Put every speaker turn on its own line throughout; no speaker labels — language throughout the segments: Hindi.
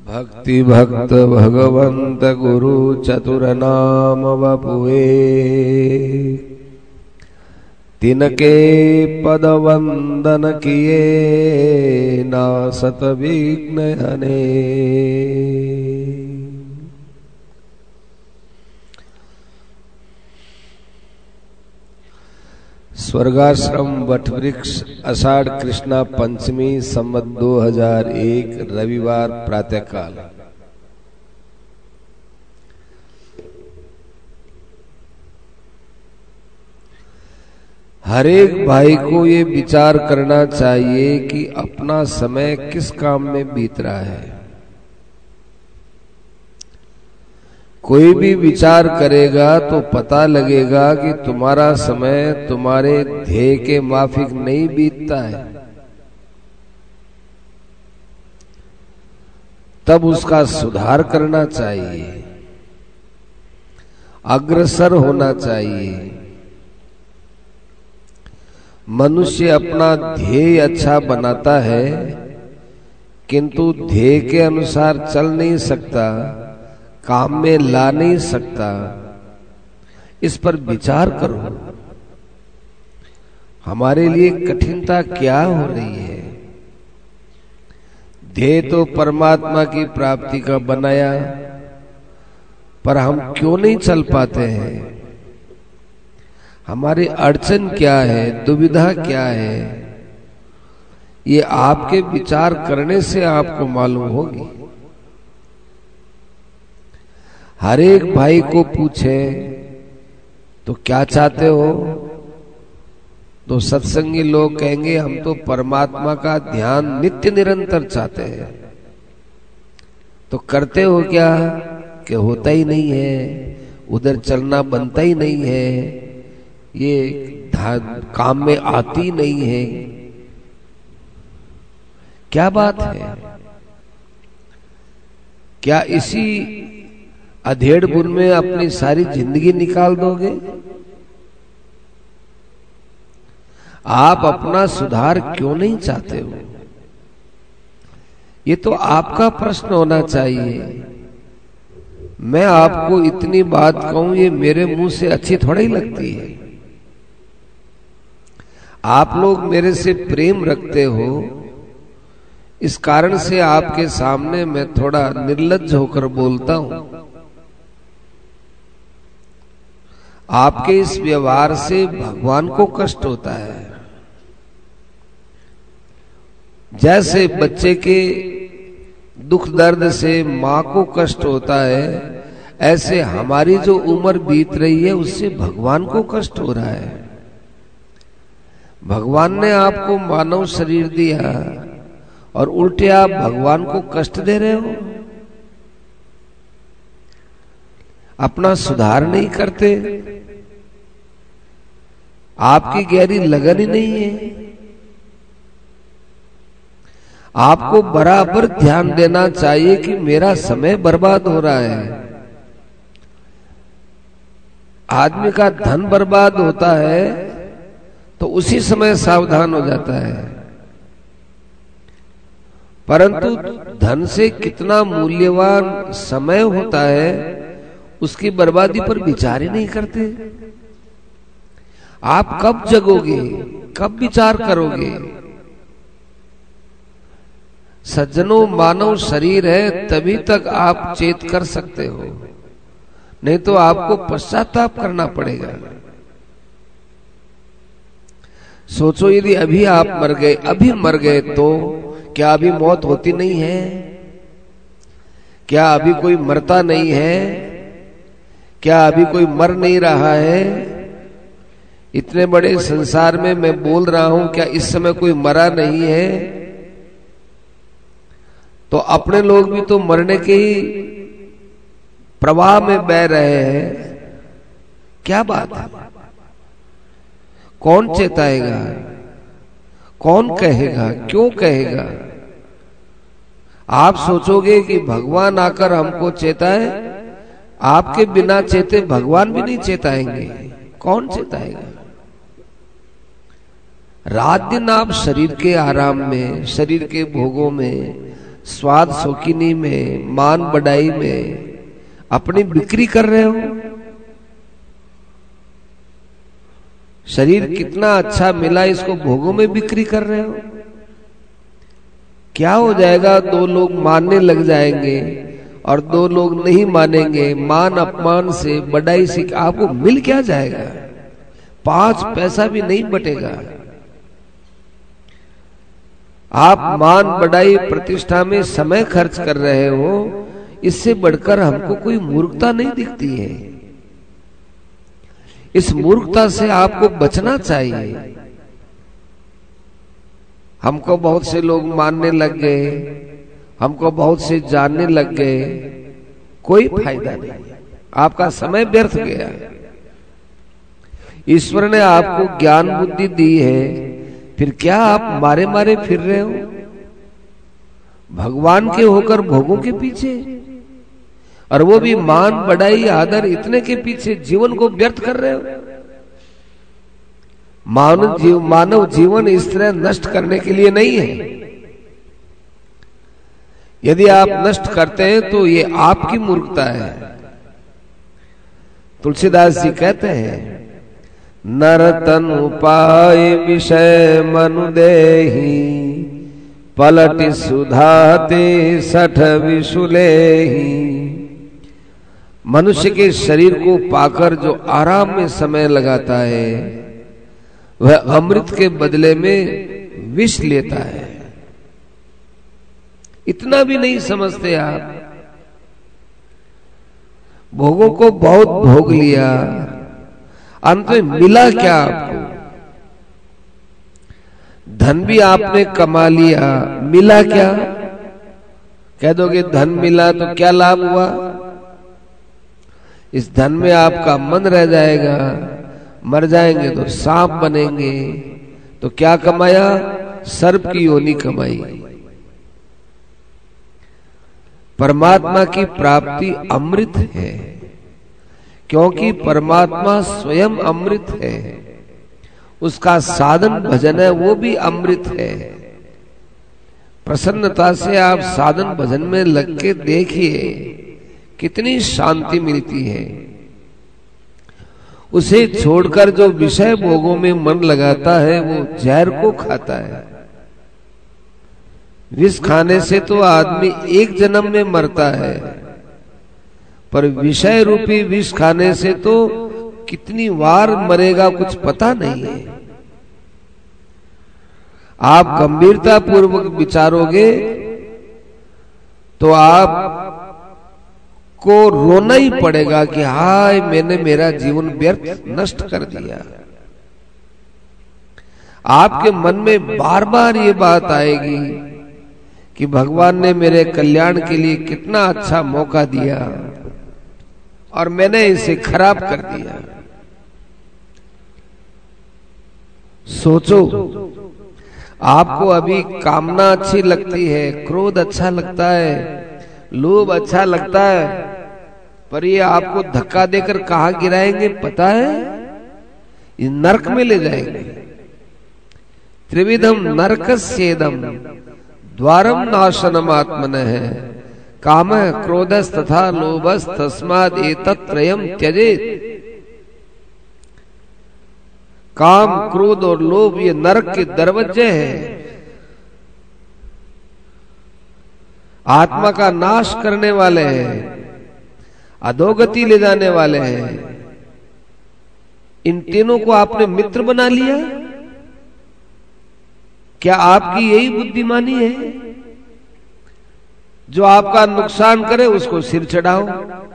भक्ति भक्त भगवंत गुरु चतुर नाम वपुए, तिनके पद वंदन किए नासत विघ्न हने। स्वर्गाश्रम वटवृक्ष आषाढ़ कृष्णा पंचमी संवत 2001 रविवार प्रातःकाल। हर एक भाई को ये विचार करना चाहिए कि अपना समय किस काम में बीत रहा है। कोई भी विचार करेगा तो पता लगेगा कि तुम्हारा समय तुम्हारे ध्येय के माफिक नहीं बीतता है, तब उसका सुधार करना चाहिए, अग्रसर होना चाहिए। मनुष्य अपना ध्येय अच्छा बनाता है किंतु ध्येय के अनुसार चल नहीं सकता, काम में ला नहीं सकता। इस पर विचार करो, हमारे लिए कठिनता क्या हो रही है। ध्येय तो परमात्मा की प्राप्ति का बनाया, पर हम क्यों नहीं चल पाते हैं। हमारी अड़चन क्या है, दुविधा क्या है, ये आपके विचार करने से आपको मालूम होगी। हर एक भाई को पूछे तो क्या चाहते हो, तो सत्संगी लोग कहेंगे हम तो परमात्मा का ध्यान नित्य निरंतर चाहते हैं। तो करते हो क्या, कि होता ही नहीं है, उधर चलना बनता ही नहीं है, ये काम में आती नहीं है। क्या बात है, क्या इसी अधेड़ बुन में अपनी सारी जिंदगी निकाल दोगे। आप अपना सुधार क्यों नहीं चाहते हो, ये तो आपका प्रश्न होना चाहिए। मैं आपको इतनी बात कहूं, ये मेरे मुंह से अच्छी थोड़ा ही लगती है। आप लोग मेरे से प्रेम रखते हो, इस कारण से आपके सामने मैं थोड़ा निर्लज्ज होकर बोलता हूं। आपके इस व्यवहार से भगवान को कष्ट होता है। जैसे बच्चे के दुख दर्द से मां को कष्ट होता है, ऐसे हमारी जो उम्र बीत रही है उससे भगवान को कष्ट हो रहा है। भगवान ने आपको मानव शरीर दिया और उल्टे आप भगवान को कष्ट दे रहे हो। अपना सुधार नहीं करते, आपकी गहरी लगन ही नहीं है। आपको बराबर ध्यान देना चाहिए कि मेरा समय बर्बाद हो रहा है। आदमी का धन बर्बाद होता है तो उसी समय सावधान हो जाता है, परंतु धन से कितना मूल्यवान समय होता है उसकी बर्बादी पर विचार ही नहीं करते। आप कब जगोगे, कब विचार करोगे। सज्जनों, मानव शरीर है तभी तक आप चेत कर सकते हो, नहीं तो आपको पश्चाताप करना पड़ेगा। सोचो, यदि अभी आप मर गए तो क्या अभी मौत होती नहीं है? क्या अभी कोई मरता नहीं है? क्या अभी कोई मर नहीं रहा है? इतने बड़े संसार में मैं बोल रहा हूं, क्या इस समय कोई मरा नहीं है? तो अपने लोग भी तो मरने के ही प्रवाह में बह रहे हैं। क्या बात है, कौन चेताएगा, कौन कहेगा, क्यों कहेगा? आप सोचोगे कि भगवान आकर हमको चेताए, आपके बिना चेते भगवान भी नहीं चेताएंगे। कौन चेताएगा? रात दिन आप शरीर के आराम में, शरीर के भोगों में, स्वाद शौकीनी में, मान बढ़ाई में अपनी बिक्री कर रहे हो। शरीर कितना अच्छा मिला इसको भोगों में बिक्री कर रहे हो। क्या हो जाएगा? 2 लोग मानने लग जाएंगे और 2 लोग नहीं मानेंगे। मान अपमान से, बढ़ाई से आपको मिल क्या जाएगा? 5 पैसा भी नहीं बटेगा। आप मान बढ़ाई प्रतिष्ठा में समय खर्च कर रहे हो, इससे बढ़कर हमको कोई मूर्खता नहीं दिखती है। इस मूर्खता से आपको बचना चाहिए। हमको बहुत से लोग मानने लग गए, हमको बहुत से जानने लग गए, कोई फायदा नहीं, आपका समय व्यर्थ गया। ईश्वर ने आपको ज्ञान बुद्धि दी है, फिर क्या आप मारे मारे फिर रहे हो? भगवान के होकर भोगों के पीछे, और वो भी मान बढ़ाई आदर इतने के पीछे जीवन को व्यर्थ कर रहे हो। मानव जीवन इस तरह नष्ट करने के लिए नहीं है। यदि आप नष्ट करते हैं तो ये आपकी मूर्खता है। तुलसीदास जी कहते हैं, नर तनु पाए विषय मनु देहि, पलट सुधाते 60 विशुलेहि। मनुष्य के शरीर को पाकर जो आराम में समय लगाता है, वह अमृत के बदले में विष लेता है। इतना भी नहीं समझते आप। भोगों को बहुत भोग लिया, अंत में मिला क्या आपको? धन भी आपने कमा लिया, मिला क्या? कह दोगे धन मिला तो क्या लाभ हुआ? इस धन में आपका मन रह जाएगा, मर जाएंगे तो सांप बनेंगे। तो क्या कमाया? सर्प की योनि कमाई। परमात्मा की प्राप्ति अमृत है, क्योंकि परमात्मा स्वयं अमृत है। उसका साधन भजन है, वो भी अमृत है। प्रसन्नता से आप साधन भजन में लग के देखिए, कितनी शांति मिलती है। उसे छोड़कर जो विषय भोगों में मन लगाता है, वो जहर को खाता है। विष खाने से तो आदमी एक जन्म में मरता है, पर विषय रूपी विष खाने से तो कितनी बार मरेगा कुछ पता नहीं है। आप गंभीरता पूर्वक विचारोगे तो आप को रोना ही पड़ेगा कि हाय, मैंने मेरा जीवन व्यर्थ नष्ट कर दिया। आपके मन में बार बार ये बात आएगी कि भगवान ने मेरे कल्याण के लिए कितना अच्छा मौका दिया और मैंने इसे खराब कर दिया। सोचो, आपको अभी कामना अच्छी लगती है, क्रोध अच्छा लगता है, लोभ अच्छा लगता है, पर ये आपको धक्का देकर कहां गिराएंगे पता है? ये नरक में ले जाएंगे। त्रिविधम नरकस्येदम द्वारम नाशनम आत्मनः काम क्रोधस तथा लोभस तस्माद् एतत्त्रयम् त्यजेत्। काम, क्रोध और लोभ ये नरक के दरवाजे हैं। आत्मा का नाश करने वाले हैं, अधोगति ले जाने वाले हैं। इन तीनों को आपने मित्र बना लिया। क्या आपकी यही बुद्धिमानी है? जो आपका नुकसान करे उसको सिर चढ़ाओ,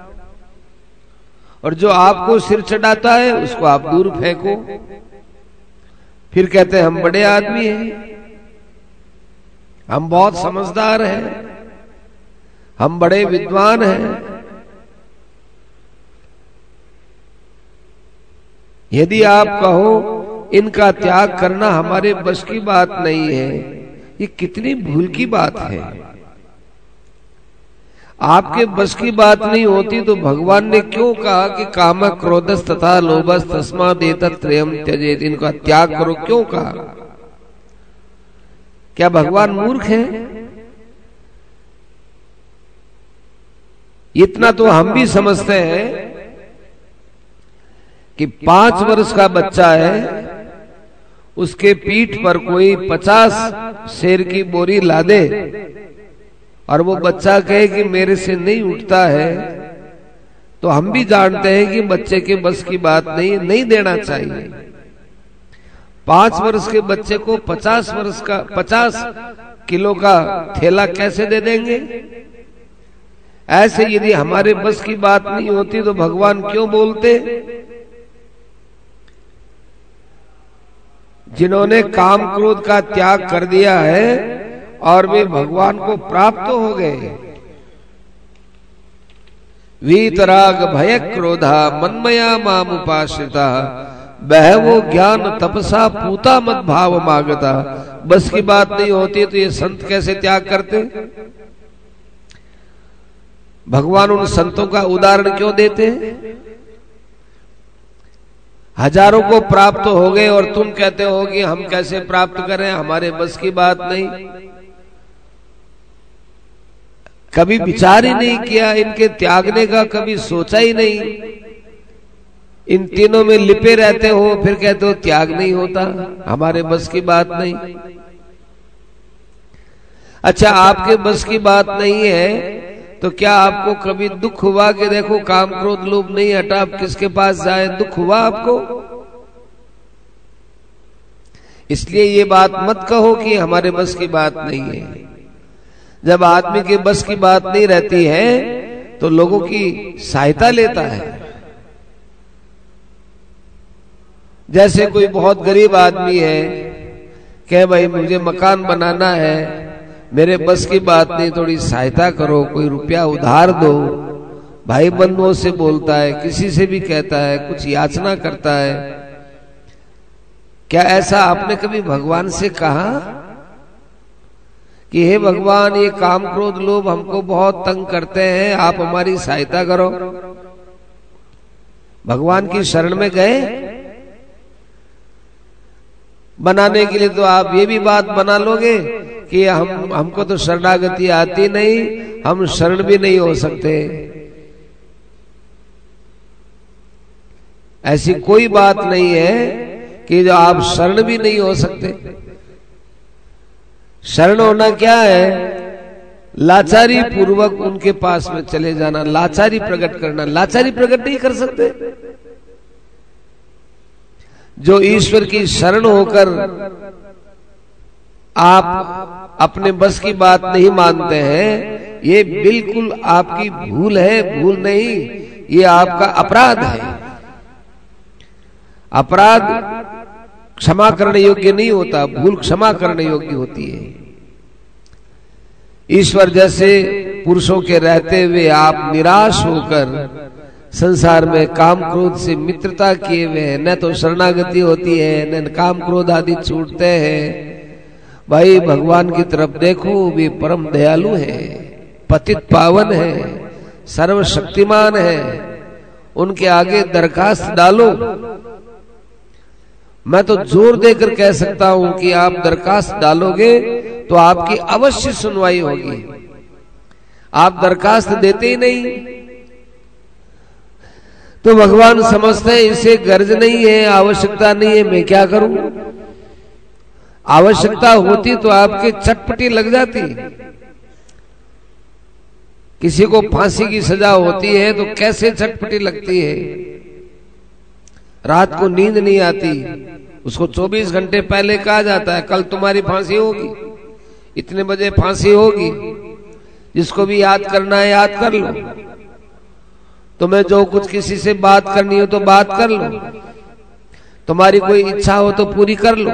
और जो आपको सिर चढ़ाता है उसको आप दूर फेंको। फिर कहते हैं हम बड़े आदमी हैं, हम बहुत समझदार हैं, हम बड़े विद्वान हैं। यदि आप कहो इनका त्याग करना हमारे बस की बात नहीं है, ये कितनी भूल की बात है। आपके बस की बात नहीं होती तो भगवान ने क्यों कहा कि काम क्रोधस तथा लोभस तस्माद् एतत्त्रयम् त्यजेत्, इनका त्याग करो, क्यों कहा? क्या भगवान मूर्ख है? इतना तो हम भी समझते हैं कि 5 वर्ष का बच्चा है, उसके पीठ पर कोई 50 शेर की बोरी लादे और वो बच्चा कहे कि मेरे से नहीं उठता है, तो हम भी जानते हैं कि बच्चे के बस की बात नहीं देना चाहिए। 5 वर्ष के बच्चे को 50 किलो का थैला कैसे दे देंगे? ऐसे यदि हमारे बस की बात नहीं होती तो भगवान क्यों बोलते? जिन्होंने काम क्रोध का त्याग कर दिया है और वे भगवान को प्राप्त हो गए। वीतराग भय क्रोधा मन्मया माम उपाश्रिता बहवो ज्ञान तपसा पूता मत भाव मागता। बस की बात नहीं होती तो ये संत कैसे त्याग करते? भगवान उन संतों का उदाहरण क्यों देते हैं? हजारों को प्राप्त हो गए और तुम कहते हो कि हम कैसे प्राप्त करें, हमारे बस की बात नहीं। कभी विचार ही नहीं किया, इनके त्यागने का कभी सोचा ही नहीं। इन तीनों में लिपे रहते हो, फिर कहते हो त्याग नहीं होता, हमारे बस की बात नहीं। अच्छा, आपके बस की बात नहीं है तो क्या आपको कभी दुख हुआ कि देखो काम क्रोध लोभ नहीं हटा, अब किसके पास जाए? दुख हुआ आपको? इसलिए ये बात मत कहो कि हमारे बस की बात नहीं है। जब आदमी के बस की बात नहीं रहती है तो लोगों की सहायता लेता है। जैसे कोई बहुत गरीब आदमी है, कहे भाई मुझे मकान बनाना है, मेरे बस की बात नहीं, थोड़ी सहायता करो, कोई रुपया उधार दो। भाई बंधुओं से बोलता है, किसी से भी कहता है, कुछ याचना करता है। क्या ऐसा आपने कभी भगवान से कहा कि हे भगवान, ये काम क्रोध लोभ हमको बहुत तंग करते हैं, आप हमारी सहायता करो? भगवान की शरण में गए? बनाने के लिए तो आप ये भी बात बना लोगे कि हमको तो शरणागति आती नहीं, हम शरण भी नहीं हो सकते। ऐसी कोई बात नहीं है कि जो आप शरण भी नहीं हो सकते। शरण होना क्या है? लाचारी पूर्वक उनके पास में चले जाना, लाचारी प्रकट करना। लाचारी प्रकट नहीं कर सकते। जो ईश्वर की शरण होकर आप अपने बस की बात नहीं मानते हैं, ये बिल्कुल आपकी भूल है, भूल नहीं, ये आपका अपराध है। अपराध क्षमा करने योग्य नहीं होता, भूल क्षमा करने योग्य होती है। ईश्वर जैसे पुरुषों के रहते हुए आप निराश होकर संसार में काम क्रोध से मित्रता किए हुए हैं, न तो शरणागति होती है, न काम क्रोध आदि छूटते हैं। भाई भगवान की तरफ देखो, वे परम दयालु हैं, पतित पावन है, सर्वशक्तिमान है। उनके आगे दरखास्त डालो। मैं तो जोर देकर कह सकता हूं कि आप दरखास्त डालोगे तो आपकी अवश्य सुनवाई होगी। आप दरखास्त देते ही नहीं तो भगवान समझते हैं इसे गर्ज नहीं है, आवश्यकता नहीं है, मैं क्या करूं? आवश्यकता होती तो आपके चटपटी लग जाती। किसी को फांसी की सजा होती है तो कैसे चटपटी लगती है। रात को नींद नहीं आती, उसको 24 घंटे पहले कहा जाता है कल तुम्हारी फांसी होगी, इतने बजे फांसी होगी, जिसको भी याद करना है याद कर लो, तुम्हें जो कुछ किसी से बात करनी हो तो बात कर लो, तुम्हारी कोई इच्छा हो तो पूरी कर लो।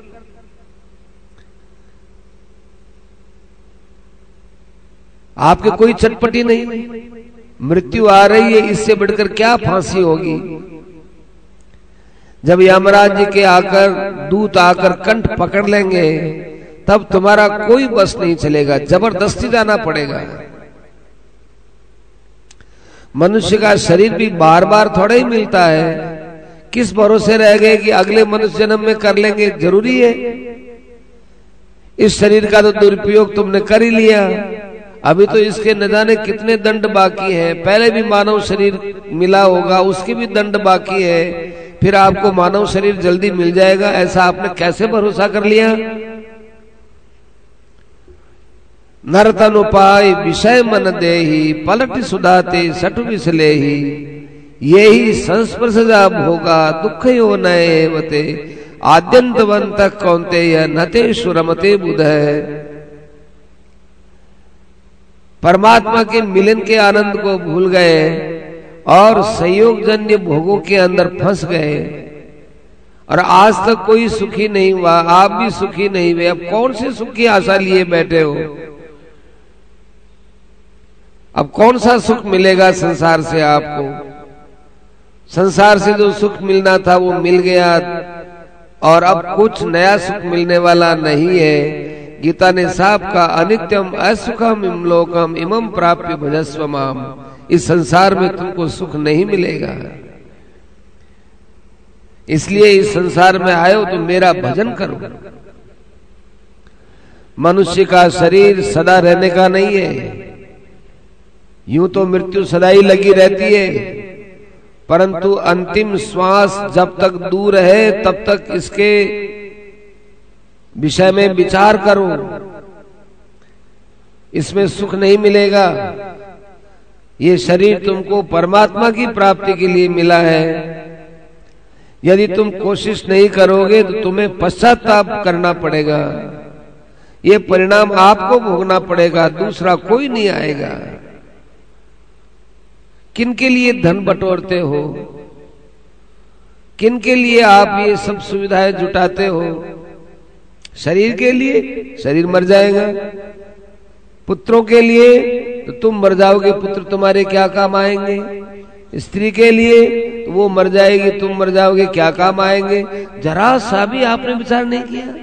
आपके कोई चटपटी नहीं, मृत्यु आ रही है, इससे बढ़कर क्या फांसी होगी। जब यमराज जी के आकर दूत आकर कंठ पकड़ लेंगे तब तुम्हारा कोई बस नहीं चलेगा, जबरदस्ती जाना पड़ेगा। मनुष्य का शरीर भी बार बार थोड़ा ही मिलता है, किस भरोसे रह गए कि अगले मनुष्य जन्म में कर लेंगे? जरूरी है? इस शरीर का तो दुरुपयोग तुमने कर ही लिया, अभी तो इसके न जाने कितने दंड बाकी हैं, पहले भी मानव शरीर मिला होगा, उसके भी दंड बाकी है, फिर आपको मानव शरीर जल्दी मिल जाएगा, ऐसा आपने कैसे भरोसा कर लिया? नरतन उपाय विषय मन देही, पलट सुधाते सठ विसलेही, यही संस्पर्शजा भोगा दुख यो नएवते, आद्यंतवंत कौन्तेय नते सुरमते बुध है। परमात्मा के मिलन के आनंद को भूल गए और संयोगजन्य भोगों के अंदर फंस गए, और आज तक कोई सुखी नहीं हुआ, आप भी सुखी नहीं हुए। अब कौन से सुख की आशा लिए बैठे हो? अब कौन सा सुख मिलेगा संसार से आपको? संसार से जो सुख मिलना था वो मिल गया, और अब कुछ नया सुख मिलने वाला नहीं है। गीता ने साफ कहा, अनित्यम असुखम इमलोकम इमम प्राप्य भजस्व माम। इस संसार में तुमको सुख नहीं मिलेगा, इसलिए इस संसार में आए हो तो मेरा भजन करो। मनुष्य का शरीर सदा रहने का नहीं है, यूं तो मृत्यु सदा ही लगी रहती है, परंतु अंतिम श्वास जब तक दूर है तब तक इसके विषय में विचार करो, इसमें सुख नहीं मिलेगा। ये शरीर तुमको परमात्मा की प्राप्ति के लिए मिला है। यदि तुम कोशिश नहीं करोगे तो तुम्हें पश्चाताप करना पड़ेगा, ये परिणाम आपको भोगना पड़ेगा, दूसरा कोई नहीं आएगा। किनके लिए धन बटोरते हो? किनके लिए आप ये सब सुविधाएं जुटाते हो? शरीर के लिए? शरीर मर जाएगा। पुत्रों के लिए? तो तुम मर जाओगे, पुत्र तुम्हारे क्या काम आएंगे। स्त्री के लिए? तो वो मर जाएगी, तुम मर जाओगे, क्या काम आएंगे। जरा सा भी आपने विचार नहीं किया।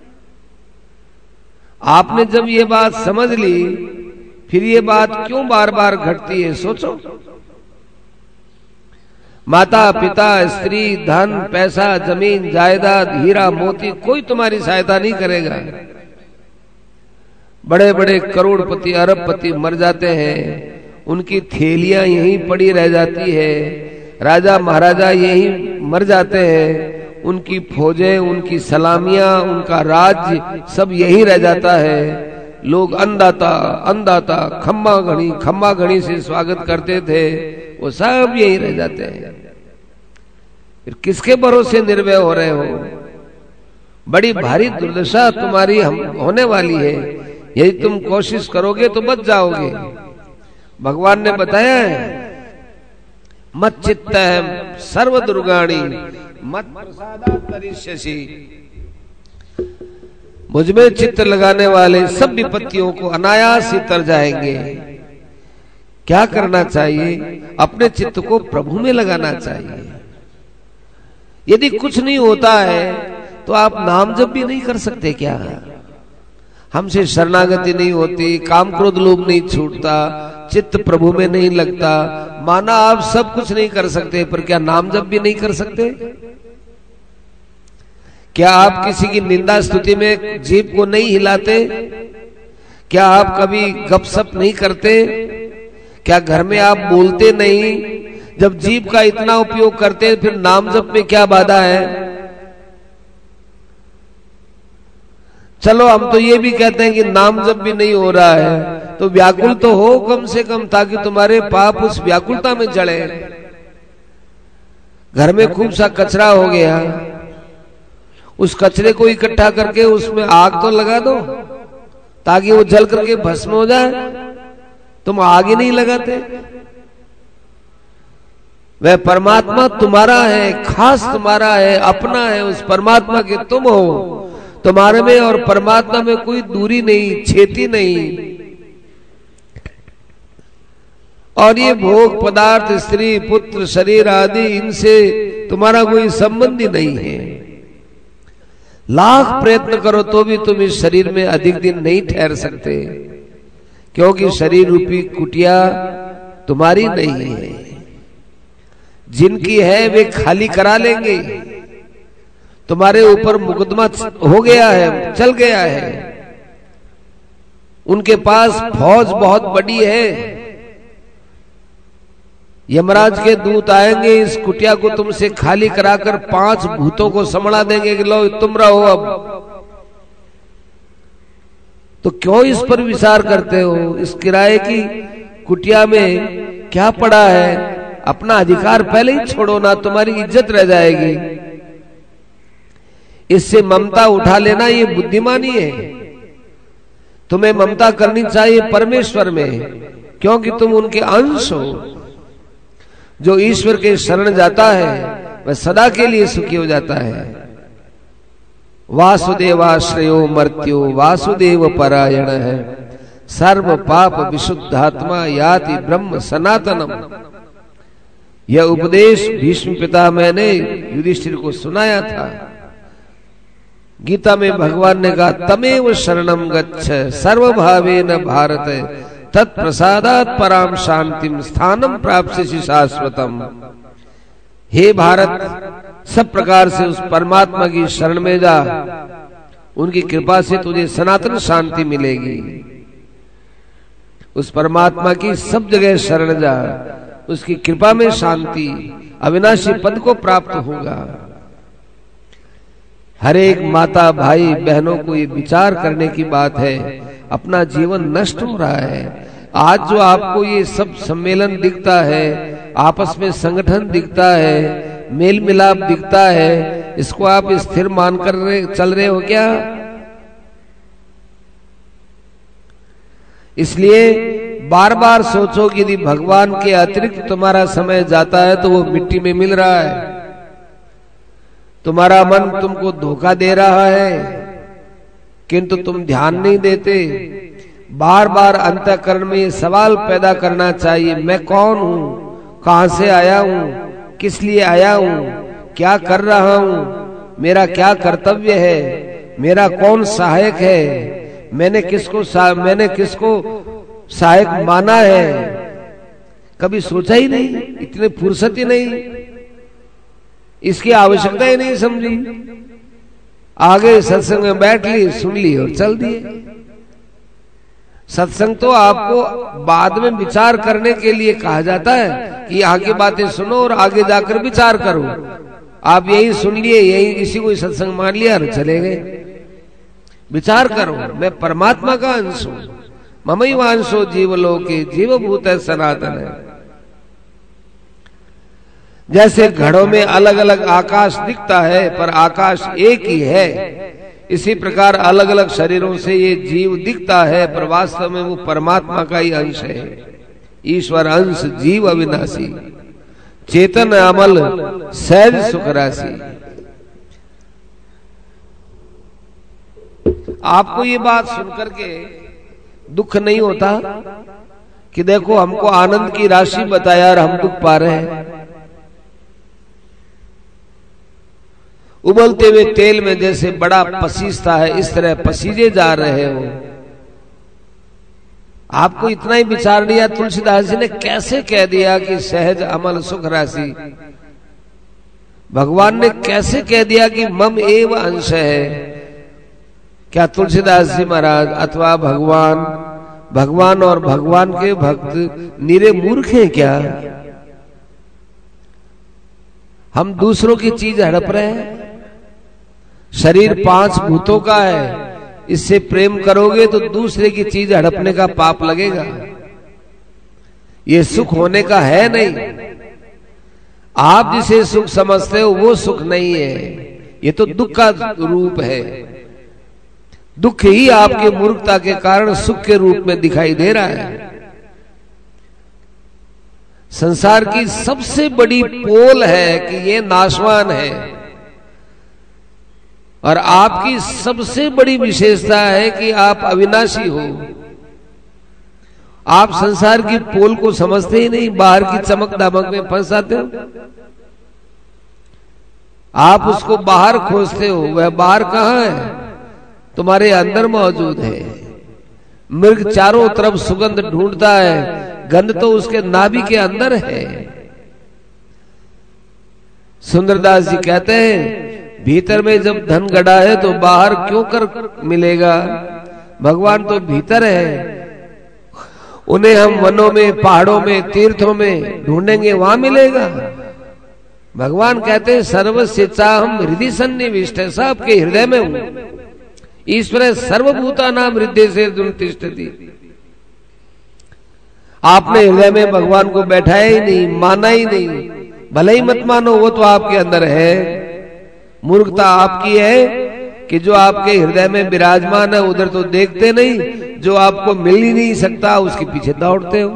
आपने जब ये बात समझ ली, फिर ये बात क्यों बार बार घटती है, सोचो। माता पिता, स्त्री, धन, पैसा, जमीन, जायदाद, हीरा मोती, कोई तुम्हारी सहायता नहीं करेगा। बड़े बड़े करोड़पति अरबपति मर जाते हैं, उनकी थैलियां यहीं पड़ी रह जाती है। राजा महाराजा यहीं मर जाते हैं, उनकी फौजें, उनकी सलामियां, उनका राज्य सब यहीं रह जाता है। लोग अन्नदाता अन्नदाता खम्मा घड़ी से स्वागत करते थे, वो सब यहीं रह जाते हैं। फिर किसके भरोसे निर्भय हो रहे हो? बड़ी भारी दुर्दशा तुम्हारी होने वाली है। यदि तुम कोशिश करोगे तो बच जाओगे। भगवान ने बताया है, मत चित्त सर्व दुर्गाणी मत प्रसादात् तरिष्यसि। मुझमें चित्त लगाने वाले सब विपत्तियों को अनायास ही तर जाएंगे। क्या करना चाहिए? अपने चित्त को प्रभु में लगाना चाहिए। यदि कुछ नहीं होता है तो आप नाम जप भी नहीं कर सकते क्या? हमसे शरणागति नहीं होती, काम क्रोध लोभ नहीं छूटता, चित्त प्रभु में नहीं लगता, माना आप सब कुछ नहीं कर सकते, पर क्या नाम जप भी नहीं कर सकते? क्या आप किसी की निंदा स्तुति में जीभ को नहीं हिलाते? क्या आप कभी गपशप नहीं करते? क्या घर में आप बोलते नहीं? जब जीभ का इतना उपयोग करते हैं, फिर नाम जप में क्या बाधा है? चलो हम तो ये भी कहते हैं कि नाम जप भी नहीं हो रहा है, तो व्याकुल तो हो कम से कम, ताकि तुम्हारे पाप उस व्याकुलता में जड़े। घर में खूब सा कचरा हो गया, उस कचरे को इकट्ठा करके उसमें आग तो लगा दो ताकि वो जल करके भस्म हो जाए। तुम आग ही नहीं लगाते। वह परमात्मा तुम्हारा है, खास तुम्हारा है, अपना है, उस परमात्मा के तुम हो। तुम्हारे में और परमात्मा में कोई दूरी नहीं, छेती नहीं। और ये भोग पदार्थ, स्त्री, पुत्र, शरीर आदि, इनसे तुम्हारा कोई संबंध ही नहीं है। लाख प्रयत्न करो तो भी तुम इस शरीर में अधिक दिन नहीं ठहर सकते, क्योंकि शरीर रूपी कुटिया तुम्हारी नहीं है। जिनकी है वे खाली करा लेंगे। तुम्हारे ऊपर मुकदमा हो गया है, चल गया है। उनके पास फौज बहुत बड़ी है। यमराज के दूत आएंगे, इस कुटिया को तुमसे खाली कराकर 5 भूतों को समझा देंगे कि लो तुम रहो अब। तो क्यों इस पर विचार करते हो? इस किराए की कुटिया में क्या पड़ा है? अपना अधिकार पहले ही छोड़ो ना, तुम्हारी इज्जत रह जाएगी। इससे ममता उठा लेना ये बुद्धिमानी है। तुम्हें ममता करनी चाहिए परमेश्वर में, क्योंकि तुम उनके अंश हो। जो ईश्वर के शरण जाता है वह सदा के लिए सुखी हो जाता है। वासुदेवाश्रयो मर्त्यो वासुदेव परायण है, सर्व पाप विशुद्धात्मा याति ब्रह्म सनातनम। यह उपदेश भीष्म पितामह ने युधिष्ठिर को सुनाया था। गीता में भगवान ने कहा तमेव शरणम गच्छ सर्वभावेन भारत तत्प्रसादात् पराम शांतिम स्थानम प्राप्स्यसि शाश्वतम। हे भारत, सब प्रकार से उस परमात्मा की शरण में जा, उनकी कृपा से तुझे सनातन शांति मिलेगी। उस परमात्मा की सब जगह शरण जा, उसकी कृपा में शांति, अविनाशी पद को प्राप्त होगा। हर एक माता भाई बहनों को ये विचार करने की बात है। अपना जीवन नष्ट हो रहा है। आज जो आपको ये सब सम्मेलन दिखता है, आपस में संगठन दिखता है, मेल मिलाप दिखता है, इसको आप स्थिर मानकर चल रहे हो क्या? इसलिए बार बार सोचो कि यदि भगवान के अतिरिक्त तुम्हारा समय जाता है तो वो मिट्टी में मिल रहा है। तुम्हारा मन तुमको धोखा दे रहा है, किंतु तुम ध्यान नहीं देते। बार बार अंतःकरण में ये सवाल पैदा करना चाहिए, मैं कौन हूं, कहां से आया हूं, किस लिए आया हूं, क्या कर रहा हूं, मेरा क्या कर्तव्य है, मेरा कौन सहायक है, मैंने किसको सहायक माना है। कभी सोचा ही नहीं, इतने फुर्सत ही नहीं, इसकी आवश्यकता ही नहीं समझी। आगे सत्संग में बैठ ली, सुन ली और चल दिए। सत्संग तो आपको बाद में विचार करने के लिए कहा जाता है कि यहाँ की बातें सुनो और आगे जाकर विचार करो। आप यही सुन लिए, यही इसी को सत्संग मान लिया और चले गए। विचार करो, मैं परमात्मा का अंश हूं। ममैवांशो जीवलोके जीवभूत सनातन है। जैसे घड़ों में अलग अलग आकाश दिखता है पर आकाश एक ही है, इसी प्रकार अलग अलग शरीरों से ये जीव दिखता है पर वास्तव में वो परमात्मा का ही अंश है। ईश्वर अंश जीव अविनाशी, चेतन अमल सहज सुख राशि। आपको ये बात सुनकर के दुख नहीं होता कि देखो हमको आनंद की राशि बताया और हम दुख पा रहे हैं? उबलते हुए तेल में जैसे बड़ा पसीजता है, इस तरह पसीजे जा रहे हो। आपको इतना ही विचार दिया तुलसीदास जी ने कैसे कह दिया कि सहज अमल सुख राशि। भगवान ने कैसे कह दिया कि मम एव अंश है। क्या तुलसीदास जी महाराज अथवा भगवान और भगवान के भक्त निरे मूर्ख हैं क्या? हम दूसरों की चीज हड़प रहे हैं। शरीर 5 भूतों का है, इससे प्रेम करोगे तो दूसरे की चीज हड़पने का पाप लगेगा। ये सुख होने का है नहीं। आप जिसे सुख समझते हो वो सुख नहीं है, ये तो दुख का रूप है। दुख ही आपके मूर्खता के कारण सुख के रूप में दिखाई दे रहा है। संसार की सबसे बड़ी पोल है कि ये नाशवान है, और आपकी सबसे बड़ी विशेषता है कि आप अविनाशी हो। आप संसार की पोल को समझते ही नहीं, बाहर की चमक दमक में फंस जाते हो। आप उसको बाहर खोजते हो, वह बाहर कहां है? तुम्हारे अंदर मौजूद है। मृग चारों तरफ सुगंध ढूंढता है, गंध तो उसके नाभि के अंदर है। सुंदरदास जी कहते हैं भीतर में जब धन गड़ा है तो बाहर क्यों कर मिलेगा? भगवान तो भीतर है। उन्हें हम वनों में, पहाड़ों में, तीर्थों में ढूंढेंगे, वहां मिलेगा। भगवान कहते हैं सर्वस्य चाहम हृदय सन्निविष्ट, सबके हृदय में हूं। ईश्वर सर्वभूतानां हृदय से तिष्ठति। आपने हृदय में भगवान को बैठाया ही नहीं, माना ही नहीं। भले ही मत मानो, वो तो आपके अंदर है। मूर्खता आपकी है कि जो आपके हृदय में विराजमान है उधर तो देखते नहीं, जो आपको मिल ही नहीं सकता उसके पीछे दौड़ते हो।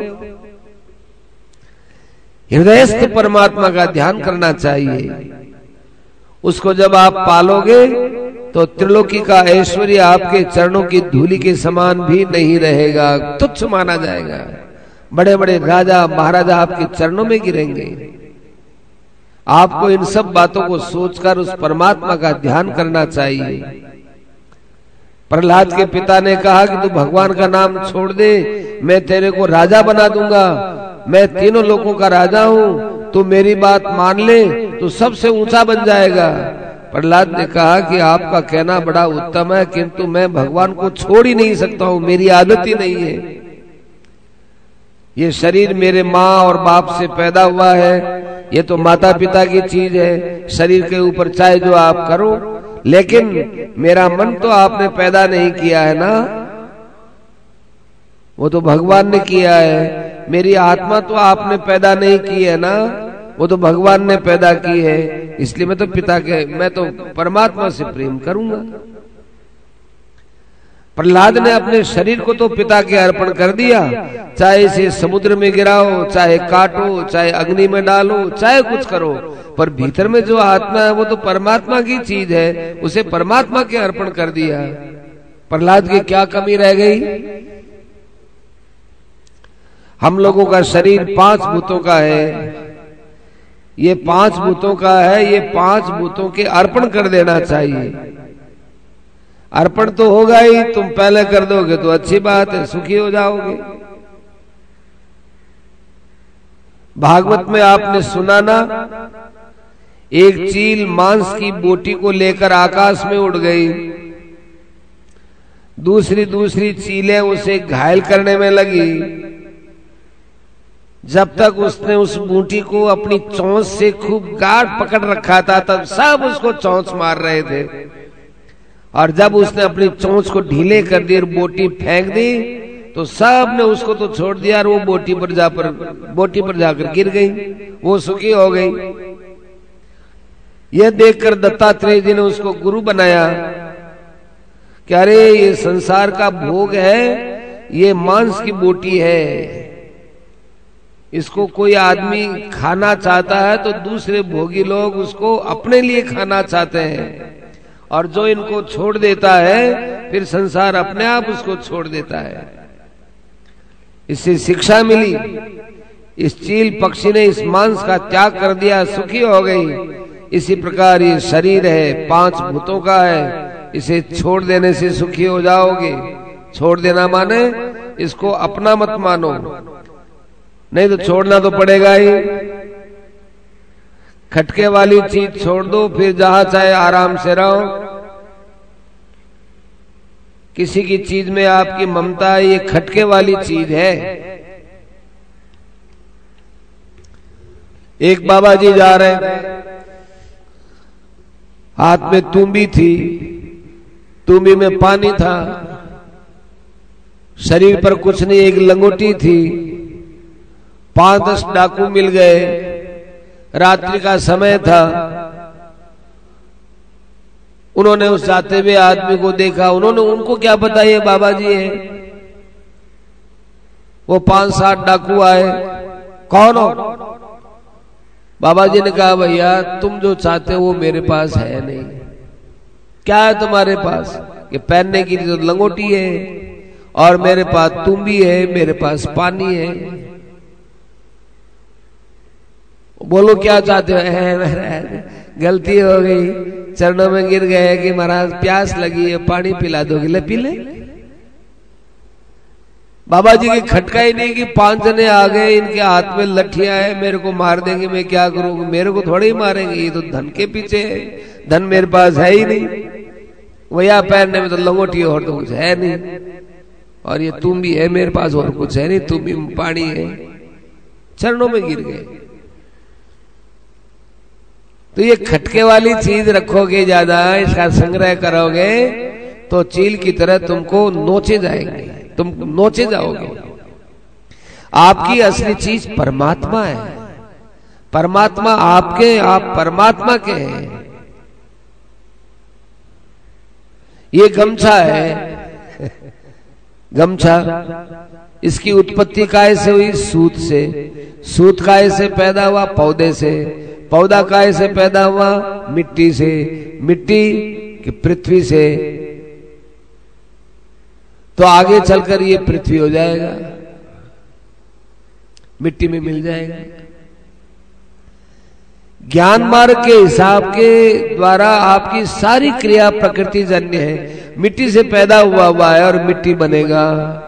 हृदयस्थ परमात्मा का ध्यान करना चाहिए। उसको जब आप पालोगे तो त्रिलोकी का ऐश्वर्य आपके चरणों की धूलि के समान भी नहीं रहेगा, तुच्छ माना जाएगा। बड़े बड़े राजा महाराजा आपके चरणों में गिरेंगे। आपको इन सब बातों को सोचकर उस परमात्मा का ध्यान करना चाहिए। प्रहलाद के पिता ने कहा कि तू भगवान का नाम छोड़ दे, मैं तेरे को राजा बना दूंगा, मैं तीनों लोगों का राजा हूं, तू मेरी बात मान ले तो सबसे ऊंचा बन जाएगा। प्रहलाद ने कहा कि आपका कहना बड़ा उत्तम है, किंतु मैं भगवान को छोड़ ही नहीं सकता हूं, मेरी आदत ही नहीं है। ये शरीर मेरे माँ और बाप से पैदा हुआ है, ये तो माता पिता की चीज है। शरीर के ऊपर चाहे जो आप करो, लेकिन मेरा मन तो आपने पैदा नहीं किया है ना, वो तो भगवान ने किया है। मेरी आत्मा तो आपने पैदा नहीं की है ना, वो तो भगवान ने पैदा की है। इसलिए मैं तो परमात्मा से प्रेम करूंगा। प्रहलाद ने अपने शरीर को तो पिता के अर्पण कर दिया, चाहे इसे समुद्र में गिराओ, चाहे काटो, चाहे अग्नि में डालो, चाहे कुछ करो, पर भीतर में जो आत्मा है वो तो परमात्मा की चीज है, उसे परमात्मा के अर्पण कर दिया। प्रहलाद की क्या कमी रह गई? हम लोगों का शरीर 5 भूतों का है, ये 5 भूतों का है, ये 5 भूतों के अर्पण कर देना चाहिए। अर्पण तो होगा ही, तुम पहले कर दोगे तो अच्छी बात है, सुखी हो जाओगे। भागवत में आपने सुना ना, एक चील मांस की बोटी को लेकर आकाश में उड़ गई, दूसरी चीलें उसे घायल करने में लगी। जब तक उसने उस बूटी को अपनी चोंच से खूब गाढ़ पकड़ रखा था, तब सब उसको चोंच मार रहे थे, और जब उसने अपनी चोंच को ढीले कर दी और बोटी फेंक दी तो सब ने उसको तो छोड़ दिया, और वो बोटी पर जाकर गिर गई, वो सुखी हो गई। यह देखकर दत्तात्रेय जी ने उसको गुरु बनाया कि अरे ये संसार का भोग है, ये मांस की बोटी है, इसको कोई आदमी खाना चाहता है तो दूसरे भोगी लोग उसको अपने लिए खाना चाहते हैं, और जो इनको छोड़ देता है फिर संसार अपने आप उसको छोड़ देता है। इससे शिक्षा मिली, इस चील पक्षी ने इस मांस का त्याग कर दिया, सुखी हो गई। इसी प्रकार ये शरीर है 5 भूतों का है, इसे छोड़ देने से सुखी हो जाओगे। छोड़ देना माने इसको अपना मत मानो, नहीं तो छोड़ना तो पड़ेगा ही। खटके वाली चीज छोड़ दो, फिर जहां चाहे आराम से रहो। किसी की चीज में आपकी ममता, ये खटके वाली चीज है। एक बाबा जी जा रहे थे, हाथ में तुम्बी थी, तुम्बी में पानी था, शरीर पर कुछ नहीं, एक लंगोटी थी। 5-10 डाकू मिल गए, रात्रि का समय था। उन्होंने उस जाते हुए आदमी को देखा, उनको क्या पता ये बाबा जी है। वो 5-7 डाकू आए, कौन हो? बाबा जी ने कहा भैया तुम जो चाहते हो वो मेरे पास है नहीं। क्या है तुम्हारे पास? ये पहनने की तो लंगोटी है, और मेरे पास तुम्बी है, मेरे पास पानी है। बोलो क्या चाहते हो? महाराज गलती हो गई, चरणों में गिर गए कि महाराज प्यास लगी है, पानी पिला दोगे? ले पी ले। बाबा जी की खटका ही नहीं कि 5 जने आ गए, इनके हाथ में लठियां है, मेरे को मार देंगे, मैं क्या करूंगा? मेरे को थोड़े ही मारेंगे, ये तो धन के पीछे है, धन मेरे पास है ही नहीं। वया पहनने में तो लंगोटी और तो कुछ है नहीं, और ये तुम भी है मेरे पास और कुछ है नहीं, तुम भी पानी है, चरणों में गिर गए। तो ये खटके वाली चीज रखोगे ज्यादा, इसका संग्रह करोगे तो चील की तरह तुमको नोचे जाएंगे, तुम नोचे जाओगे। आपकी असली चीज परमात्मा है, परमात्मा आपके, आप परमात्मा के हैं। ये गमछा है, गमछा, इसकी उत्पत्ति काय से हुई? सूत से। सूत काय से पैदा हुआ? पौधे से। पौधा काय से पैदा हुआ? मिट्टी से। मिट्टी की पृथ्वी से। तो आगे चलकर ये पृथ्वी हो जाएगा, मिट्टी में मिल जाएगा। ज्ञान मार्ग के हिसाब के द्वारा आपकी सारी क्रिया प्रकृति जन्य है, मिट्टी से पैदा हुआ है और मिट्टी बनेगा।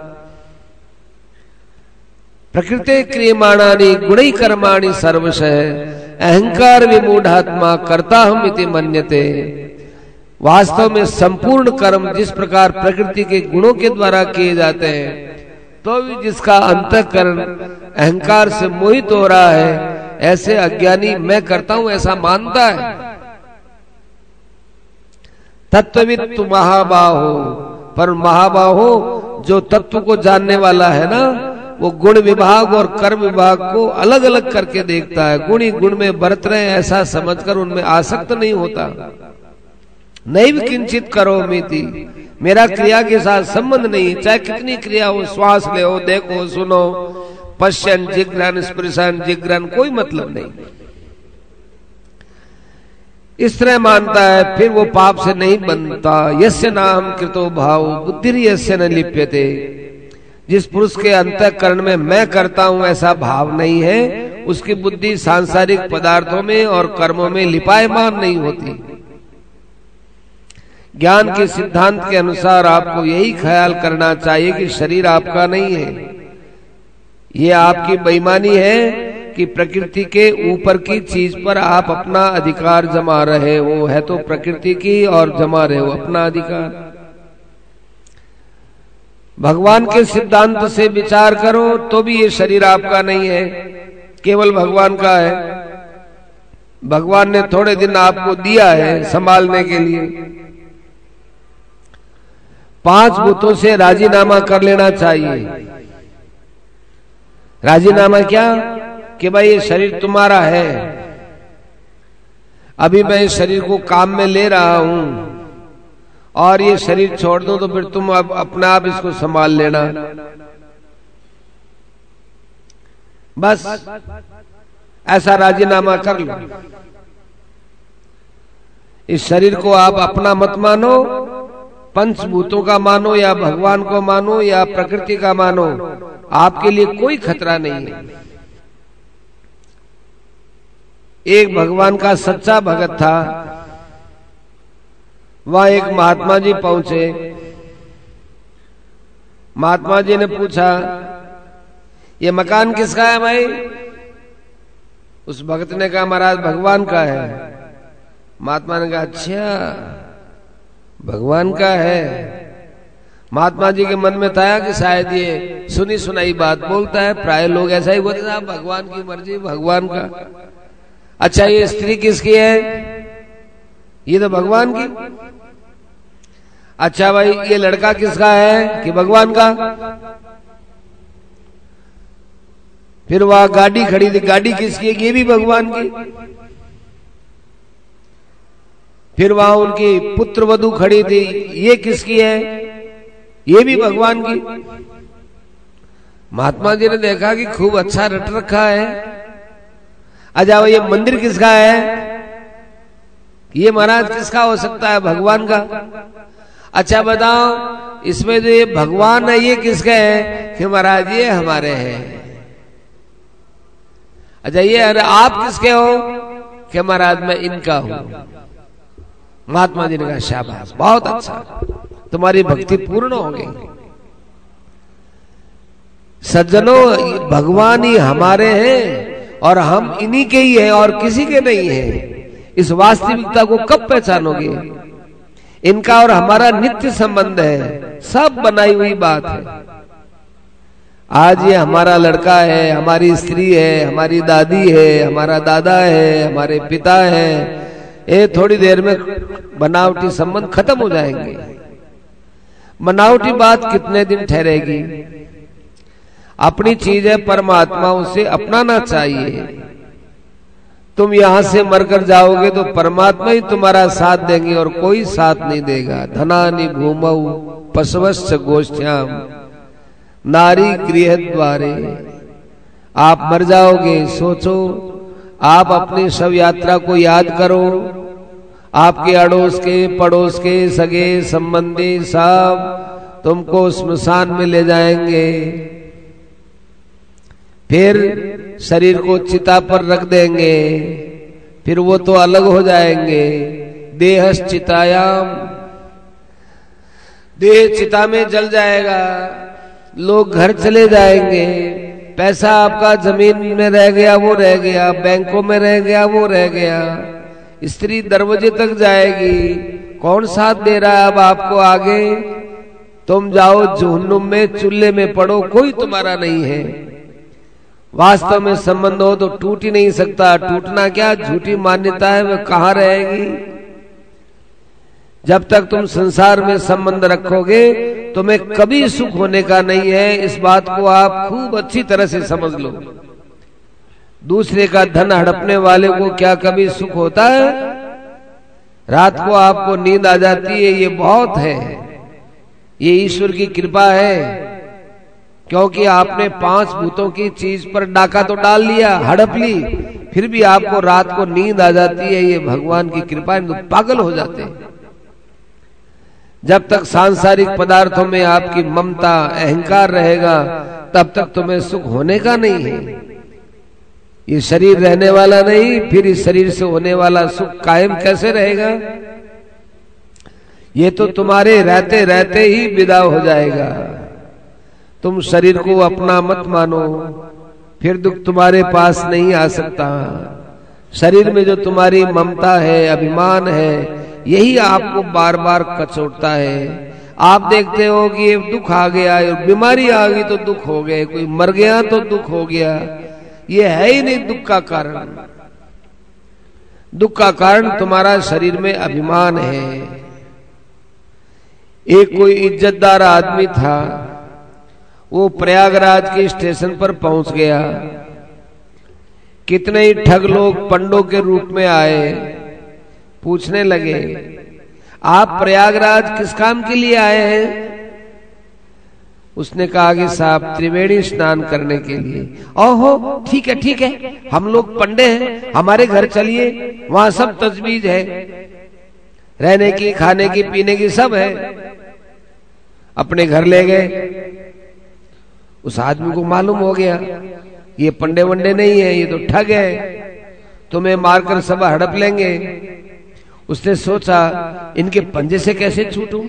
प्रकृति क्रियमाणानि गुणै कर्माणि सर्वशः अहंकार विमूढ़ात्मा करता हम इति मन्यते। वास्तव में संपूर्ण कर्म जिस प्रकार प्रकृति के गुणों के द्वारा किए जाते हैं, तो भी जिसका अंतःकरण अहंकार से मोहित हो रहा है, ऐसे अज्ञानी मैं करता हूं ऐसा मानता है। तत्वविद तु महाबाहो, पर महाबाहो जो तत्व को जानने वाला है ना, वो गुण विभाग और कर्म विभाग को अलग अलग करके देखता है। गुण ही गुण में बरत रहे ऐसा समझकर उनमें आसक्त नहीं होता। नैव किंचित करोमीति, मेरा क्रिया के साथ संबंध नहीं, चाहे कितनी क्रिया हो, श्वास ले हो, देखो, सुनो, पश्यन जिग्रहण स्पृशन जिग्रहण, कोई मतलब नहीं। इस तरह मानता है, फिर वो पाप से नहीं बनता। यस्य नाम कृतो भाव बुद्धि यस्य न लिप्यते। जिस पुरुष के अंतःकरण में मैं करता हूं ऐसा भाव नहीं है, उसकी बुद्धि सांसारिक पदार्थों में और कर्मों में लिपायमान नहीं होती। ज्ञान के सिद्धांत के अनुसार आपको यही ख्याल करना चाहिए कि शरीर आपका नहीं है। ये आपकी बेईमानी है कि प्रकृति के ऊपर की चीज पर आप अपना अधिकार जमा रहे हो। है तो प्रकृति की और जमा रहे हो अपना अधिकार। भगवान के सिद्धांत से विचार करो तो भी ये शरीर आपका नहीं है, केवल भगवान का है। भगवान ने थोड़े दिन आपको दिया है संभालने के लिए। 5 भूतों से राजीनामा कर लेना चाहिए। राजीनामा क्या? कि भाई ये शरीर तुम्हारा है, अभी मैं इस शरीर को काम में ले रहा हूं और ये शरीर छोड़ दो तो फिर तुम अब अपना आप इसको संभाल लेना। बस ऐसा राजीनामा कर लो। इस शरीर को आप अपना मत मानो, पंचभूतों का मानो या भगवान को मानो या प्रकृति का मानो, आपके लिए कोई खतरा नहीं है। एक भगवान का सच्चा भगत था, वहां एक महात्मा जी पहुंचे। महात्मा जी ने पूछा, ये मकान किसका है भाई? उस भगत ने कहा, महाराज भगवान का है। महात्मा ने कहा, अच्छा भगवान का है। महात्मा जी के मन में था कि शायद ये सुनी सुनाई बात बोलता है, प्राय लोग ऐसा ही बोलते हैं, भगवान की मर्जी, भगवान का। अच्छा ये स्त्री किसकी है? ये तो भगवान की। अच्छा भाई ये लड़का किसका है? कि भगवान का। फिर वहां गाड़ी खड़ी थी, गाड़ी किसकी है? ये भी भगवान की। फिर वहां उनकी पुत्र वधू खड़ी थी, ये किसकी है? ये भी भगवान की। महात्मा जी ने देखा कि खूब अच्छा रट रखा है। अच्छा ये मंदिर किसका है? ये महाराज किसका हो सकता है? भगवान का। अच्छा बताओ इसमें जो ये भगवान है ये किसके हैं? कि महाराज ये हमारे हैं। अच्छा ये अरे आप किसके हो? कि महाराज मैं इनका हूं। महात्मा जी ने कहा, शाबाश, बहुत अच्छा, तुम्हारी भक्ति पूर्ण हो गई। सज्जनों भगवान ही हमारे हैं और हम इन्हीं के ही हैं और किसी के नहीं हैं। इस वास्तविकता को कब पहचानोगे? इनका और हमारा नित्य संबंध है, सब बनाई हुई बात है। आज ये हमारा लड़का है, हमारी स्त्री है, हमारी दादी है, हमारा दादा है, हमारे पिता है, ये थोड़ी देर में बनावटी संबंध खत्म हो जाएंगे। बनावटी बात कितने दिन ठहरेगी? अपनी चीज है परमात्मा, उसे अपनाना चाहिए। तुम यहां से मरकर जाओगे तो परमात्मा ही तुम्हारा साथ देंगे और कोई साथ नहीं देगा। धनानि भूमौ पशवश्च गोष्ठ्याम नारी गृह द्वारे। आप मर जाओगे, सोचो, आप अपनी शव यात्रा को याद करो, आपके अड़ोस के पड़ोस के सगे संबंधी सब तुमको स्मशान में ले जाएंगे, फिर शरीर को चिता पर रख देंगे, फिर वो तो अलग हो जाएंगे। देहश्चितायाम, देह चिता में जल जाएगा, लोग घर चले जाएंगे, पैसा आपका जमीन में रह गया वो रह गया, बैंकों में रह गया वो रह गया, स्त्री दरवाजे तक जाएगी, कौन साथ दे रहा है अब आपको आगे? तुम जाओ जहन्नुम में, चूल्हे में पड़ो, कोई तुम्हारा नहीं है। वास्तव में संबंध हो तो टूट ही नहीं सकता। टूटना क्या, झूठी मान्यता है, वह कहां रहेगी? जब तक तुम संसार में संबंध रखोगे तुम्हें कभी सुख होने का नहीं है। इस बात को आप खूब अच्छी तरह से समझ लो। दूसरे का धन हड़पने वाले को क्या कभी सुख होता है? रात को आपको नींद आ जाती है, ये बहुत है, ये ईश्वर की कृपा है, क्योंकि आपने 5 भूतों की चीज पर डाका तो डाल लिया, हड़प ली, फिर भी आपको रात को नींद आ जाती है। ये भगवान की कृपा है, तो पागल हो जाते हैं। जब तक सांसारिक पदार्थों में आपकी ममता अहंकार रहेगा तब तक तुम्हें सुख होने का नहीं है। ये शरीर रहने वाला नहीं, फिर इस शरीर से होने वाला सुख कायम कैसे रहेगा? ये तो तुम्हारे रहते रहते ही विदा हो जाएगा। तुम शरीर को अपना मत मानो, फिर दुख तुम्हारे पास नहीं आ सकता। शरीर में जो तुम्हारी ममता है, अभिमान है, यही आपको बार बार कचोटता है। आप देखते हो कि ये दुख आ गया, बीमारी आ गई तो दुख हो गए, कोई मर गया तो दुख हो गया। ये है ही नहीं दुख का कारण। दुख का कारण तुम्हारा शरीर में अभिमान है। एक कोई इज्जतदार आदमी था, वो प्रयागराज के स्टेशन पर पहुंच गया। कितने ही ठग लोग पंडों के रूप में आए, पूछने लगे, आप प्रयागराज किस काम के लिए आए हैं? उसने कहा कि साहब त्रिवेणी स्नान करने के लिए। ओहो, ठीक है ठीक है, हम लोग पंडे हैं, हमारे घर चलिए, वहां सब तजवीज है, रहने की, खाने की, पीने की सब है। अपने घर ले गए। उस आदमी को मालूम हो गया ये पंडे वंडे नहीं है, ये तो ठग है, तुम्हें मारकर सब हड़प लेंगे। उसने सोचा इनके पंजे से कैसे छूटूं।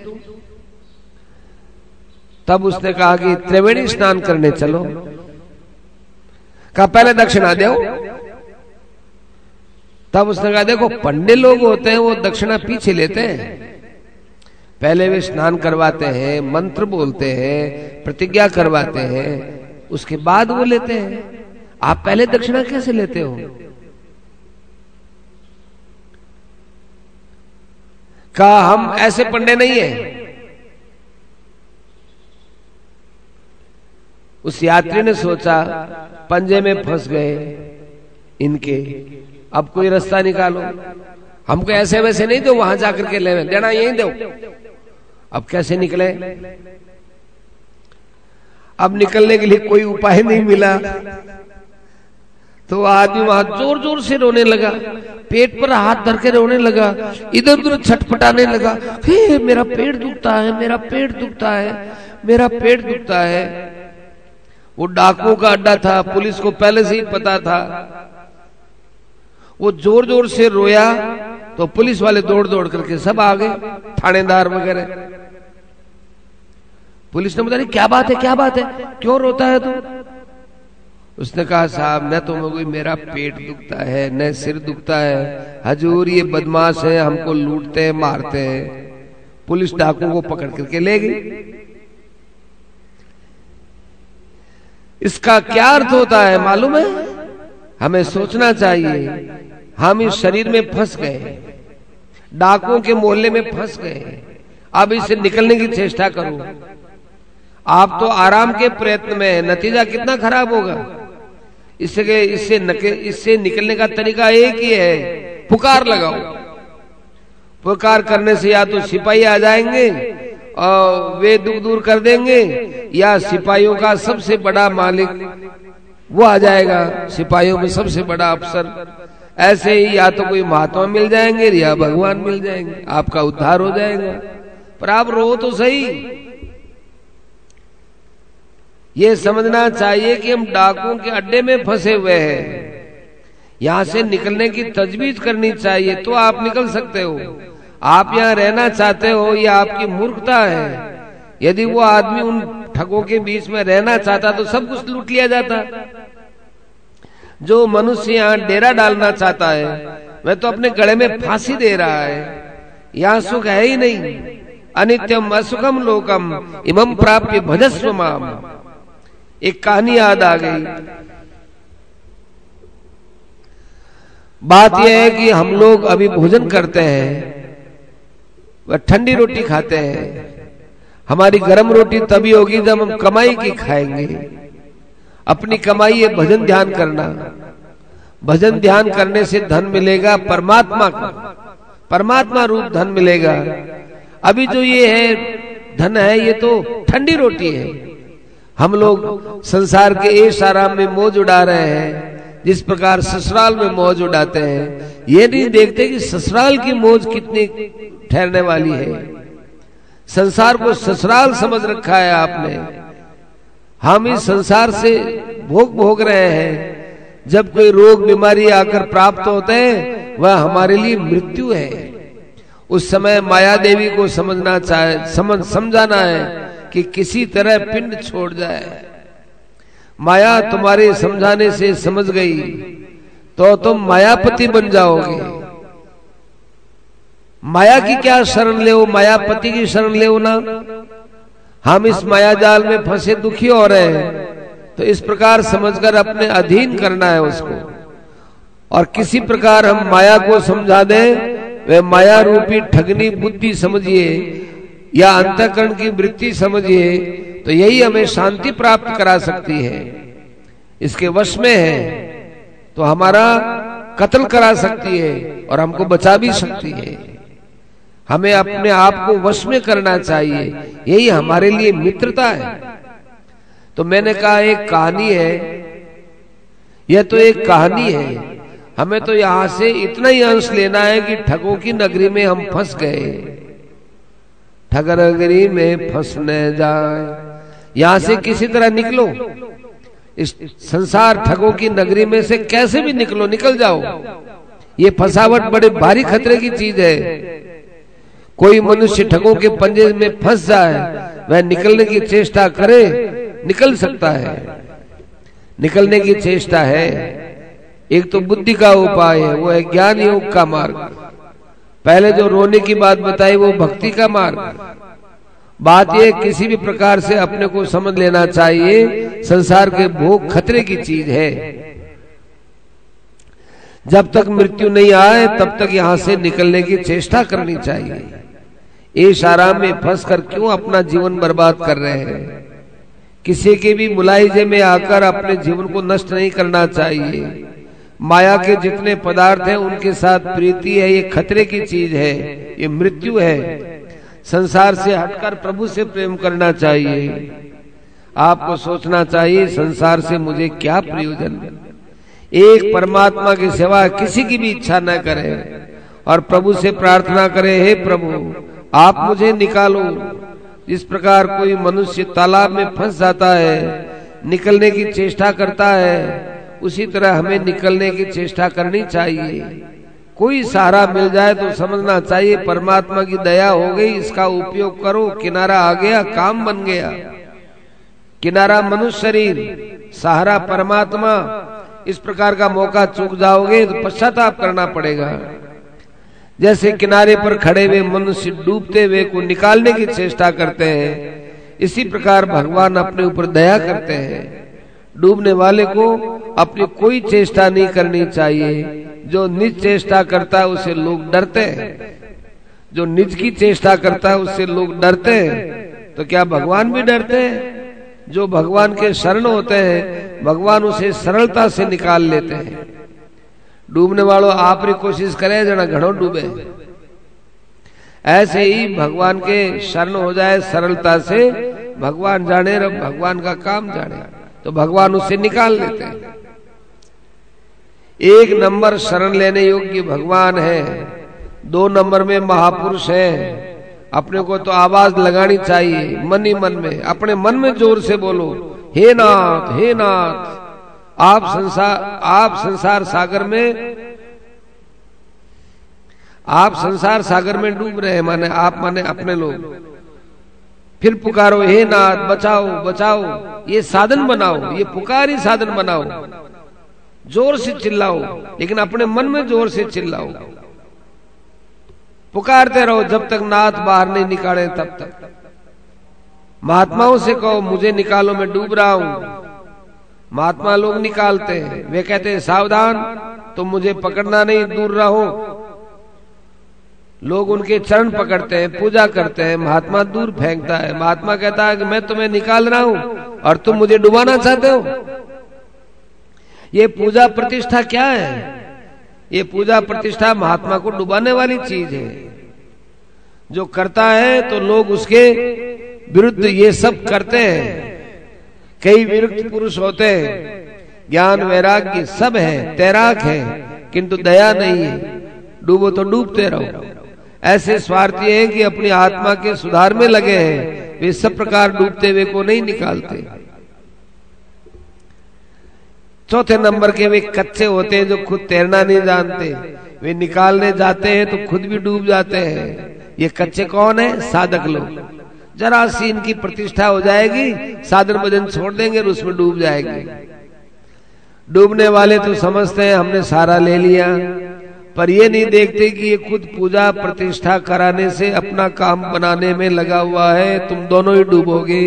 तब उसने कहा कि त्रिवेणी स्नान करने चलो। कहा पहले दक्षिणा दो। तब उसने कहा देखो पंडे लोग होते हैं वो दक्षिणा पीछे लेते हैं, पहले वे स्नान करवाते हैं, मंत्र बोलते हैं, प्रतिज्ञा करवाते हैं, उसके बाद वो लेते हैं। आप पहले दक्षिणा कैसे लेते हो? कहा हम ऐसे पंडे नहीं है। उस यात्री ने सोचा पंजे में फंस गए इनके, अब कोई रास्ता निकालो, हमको ऐसे वैसे नहीं दो, वहां जाकर के ले लेना, यही दो। अब कैसे निकले? अब निकलने के लिए कोई उपाय नहीं मिला, तो आदमी वहां जोर जोर से रोने लगा, पेट पर हाथ धर के रोने लगा, इधर उधर छटपटाने लगा, हे मेरा पेट दुखता है, मेरा पेट दुखता है, मेरा पेट दुखता है। वो डाकुओं का अड्डा था, पुलिस को पहले से ही पता था। वो जोर जोर से रोया तो पुलिस वाले दौड़ दौड़ करके सब आ गए, थानेदार वगैरह। पुलिस ने बताया क्या बात है, क्या बात है, क्यों रोता है तू? उसने कहा साहब न तो मेरा पेट दुखता है, न सिर दुखता है, हजूर ये बदमाश है, हमको लूटते हैं, मारते हैं, पुलिस डाकू को पकड़ करके ले गई। इसका क्या अर्थ होता है मालूम है? हमें सोचना चाहिए। हम इस शरीर में फंस गए, डाकुओं के मोहल्ले में फंस गए, अब इससे निकलने की चेष्टा करो। आप तो आराम के प्रयत्न में है, नतीजा कितना खराब होगा। इससे निकलने का तरीका एक ही है, पुकार लगाओ। पुकार करने से या तो सिपाही आ जाएंगे और वे दुख दूर कर देंगे, या सिपाहियों का सबसे बड़ा मालिक वो आ जाएगा, सिपाहियों में सबसे बड़ा अफसर। ऐसे ही या तो कोई महात्मा मिल जाएंगे या भगवान मिल जाएंगे, आपका उद्धार हो जाएगा। पर आप रो तो सही। ये समझना चाहिए कि हम डाकुओं के अड्डे में फंसे हुए हैं, यहां से निकलने की तजवीज करनी चाहिए तो आप निकल सकते हो। आप यहाँ रहना चाहते हो, यह आपकी मूर्खता है। यदि वो आदमी उन ठगों के बीच में रहना चाहता तो सब कुछ लूट लिया जाता। जो मनुष्य यहाँ डेरा डालना चाहता है वह तो अपने गले में फांसी दे रहा है। यहाँ सुख है ही नहीं। अनित्यम असुखम लोकम इमं प्राप्य भजस्व माम। एक कहानी याद आ गई। बात यह है कि हम लोग अभी भोजन करते हैं, वह ठंडी रोटी खाते हैं। हमारी गर्म रोटी तभी होगी जब हम कमाई की खाएंगे। अपनी कमाई है भजन ध्यान करना। भजन ध्यान करने से धन मिलेगा परमात्मा का, परमात्मा रूप धन मिलेगा। अभी जो ये है धन है, ये तो ठंडी रोटी है। हम लोग संसार के ऐश आराम में मौज उड़ा रहे हैं, जिस प्रकार ससुराल में मौज उड़ाते हैं। ये नहीं देखते कि ससुराल की मौज कितनी ठहरने वाली है। संसार को ससुराल समझ रखा है आपने। हम इस संसार से भोग रहे हैं। जब कोई रोग बीमारी आकर प्राप्त होते हैं वह हमारे लिए मृत्यु है। उस समय माया देवी को समझाना है कि किसी तरह पिंड छोड़ जाए। माया तुम्हारे समझाने से समझ गई तो तुम मायापति बन जाओगे। माया की क्या शरण ले, मायापति की शरण ले ना। हम इस माया जाल में फंसे दुखी हो रहे हैं, तो इस प्रकार समझकर अपने अधीन करना है उसको। और किसी प्रकार हम माया को समझा दें, वह माया रूपी ठगनी बुद्धि समझिए या अंतःकरण की वृत्ति समझिए, तो यही हमें शांति प्राप्त करा सकती है। इसके वश में है तो हमारा कत्ल करा सकती है और हमको बचा भी सकती है। हमें अपने आप को वश में करना चाहिए, यही हमारे लिए मित्रता है। तो मैंने कहा एक कहानी है, यह तो एक कहानी है। हमें तो यहां से इतना ही अंश लेना है कि ठगों की नगरी में हम फंस गए। ठग नगरी में फंसने जाए, यहां से किसी तरह निकलो। इस संसार ठगों की नगरी में से कैसे भी निकलो, निकल जाओ। ये फंसावट बड़े भारी खतरे की चीज है। कोई मनुष्य ठगों के पंजे में फंस जाए, वह निकलने की चेष्टा करे, निकल सकता है। निकलने की चेष्टा है। एक तो बुद्धि का उपाय है, वो है ज्ञान योग का मार्ग। पहले जो रोने की बात बताई वो भक्ति का मार्ग। बात यह किसी भी प्रकार से अपने को समझ लेना चाहिए, संसार के भोग खतरे की चीज है। जब तक मृत्यु नहीं आए तब तक यहां से निकलने की चेष्टा करनी चाहिए। ऐश आराम में फंसकर क्यों अपना जीवन बर्बाद कर रहे हैं? किसी के भी मुलाहिजे में आकर अपने जीवन को नष्ट नहीं करना चाहिए। माया के जितने पदार्थ हैं उनके साथ प्रीति है, ये खतरे की चीज है, ये मृत्यु है। संसार से हटकर प्रभु से प्रेम करना चाहिए। आपको सोचना चाहिए संसार से मुझे क्या प्रयोजन। एक परमात्मा के सिवा किसी की भी इच्छा न करें और प्रभु से प्रार्थना करें, हे प्रभु आप मुझे निकालो। जिस प्रकार कोई मनुष्य तालाब में फंस जाता है, निकलने की चेष्टा करता है, उसी तरह हमें निकलने की चेष्टा करनी चाहिए। कोई सहारा मिल जाए तो समझना चाहिए परमात्मा की दया हो गई, इसका उपयोग करो। किनारा आ गया, काम बन गया। किनारा मनुष्य शरीर, सहारा परमात्मा। इस प्रकार का मौका चूक जाओगे तो पश्चाताप करना पड़ेगा। जैसे किनारे पर खड़े हुए मनुष्य डूबते हुए को निकालने की चेष्टा करते हैं, इसी प्रकार भगवान अपने ऊपर दया करते हैं। डूबने वाले को अपनी कोई चेष्टा नहीं करनी चाहिए। जो निज चेष्टा करता है उससे लोग डरते हैं, जो निज की चेष्टा करता है उससे लोग डरते हैं, तो क्या भगवान भी डरते हैं? जो भगवान के शरण होते हैं भगवान उसे सरलता से निकाल लेते हैं। डूबने वालों आप ही कोशिश करें जना घड़ों डूबे, ऐसे ही भगवान के शरण हो जाए सरलता से, भगवान जाने रब भगवान का काम जाने, तो भगवान उससे निकाल लेते हैं। एक नंबर शरण लेने योग्य भगवान है, 2 नंबर में महापुरुष है। अपने को तो आवाज लगानी चाहिए मन ही मन में, अपने मन में जोर से बोलो, हे नाथ हे नाथ। आप संसार सागर में डूब रहे हैं, माने आप माने अपने लोग। फिर पुकारो, हे नाथ बचाओ बचाओ। ये साधन बनाओ, ये पुकार ही साधन बनाओ। जोर से चिल्लाओ, लेकिन अपने मन में जोर से चिल्लाओ। पुकारते रहो जब तक नाथ बाहर नहीं निकाले तब तक। महात्माओं से कहो मुझे निकालो, मैं डूब रहा हूं। महात्मा लोग निकालते हैं, वे कहते हैं सावधान तुम मुझे पकड़ना नहीं, दूर रहो। लोग उनके चरण पकड़ते हैं, पूजा करते हैं, महात्मा दूर फेंकता है। महात्मा कहता है कि मैं तुम्हें निकाल रहा हूं और तुम मुझे डुबाना चाहते हो। ये पूजा प्रतिष्ठा क्या है? ये पूजा प्रतिष्ठा महात्मा को डुबाने वाली चीज है। जो करता है तो लोग उसके विरुद्ध ये सब करते हैं। कई विरुद्ध पुरुष होते हैं, ज्ञान वैराग्य सब है, तैराक है, किंतु दया नहीं है। डूबो तो डूबते रहो। ऐसे स्वार्थी हैं कि अपनी आत्मा के सुधार में लगे हैं, वे सब प्रकार डूबते हुए को नहीं निकालते। चौथे नंबर के वे कच्चे होते हैं, जो खुद तैरना नहीं जानते। वे निकालने जाते हैं तो खुद भी डूब जाते हैं। ये कच्चे कौन है? साधक लोग। जरा सी इनकी प्रतिष्ठा हो जाएगी, साधन भजन छोड़ देंगे और उसमें डूब जाएंगे। डूबने वाले तो समझते हैं हमने सारा ले लिया, पर ये नहीं देखते कि ये खुद पूजा प्रतिष्ठा कराने से अपना काम बनाने में लगा हुआ है। तुम दोनों ही डूबोगे।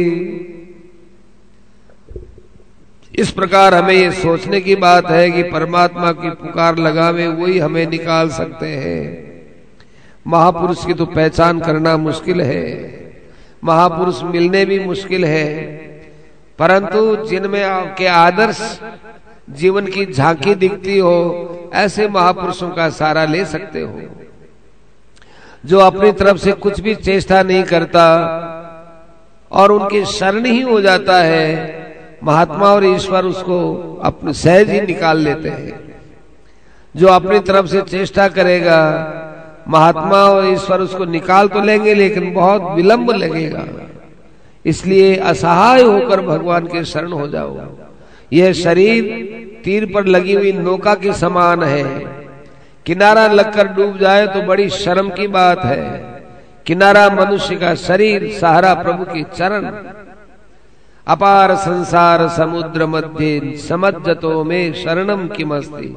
इस प्रकार हमें ये सोचने की बात है कि परमात्मा की पुकार लगावे वही हमें निकाल सकते हैं। महापुरुष की तो पहचान करना मुश्किल है, महापुरुष मिलने भी मुश्किल है, परंतु जिनमें आपके आदर्श जीवन की झांकी दिखती हो, ऐसे महापुरुषों का सहारा ले सकते हो। जो अपनी तरफ से कुछ भी चेष्टा नहीं करता और उनकी शरण ही हो जाता है, महात्मा और ईश्वर उसको अपने सहज ही निकाल लेते हैं। जो अपनी तरफ से चेष्टा करेगा, महात्मा और ईश्वर उसको निकाल तो लेंगे, लेकिन बहुत विलंब लगेगा। इसलिए असहाय होकर भगवान के शरण हो जाओ। यह शरीर तीर पर लगी हुई नौका के समान है। किनारा लगकर डूब जाए तो बड़ी शर्म की बात है। किनारा मनुष्य का शरीर, सहारा प्रभु के चरण। अपार संसार समुद्र मध्य समज्जतो में शरणम किमस्ति।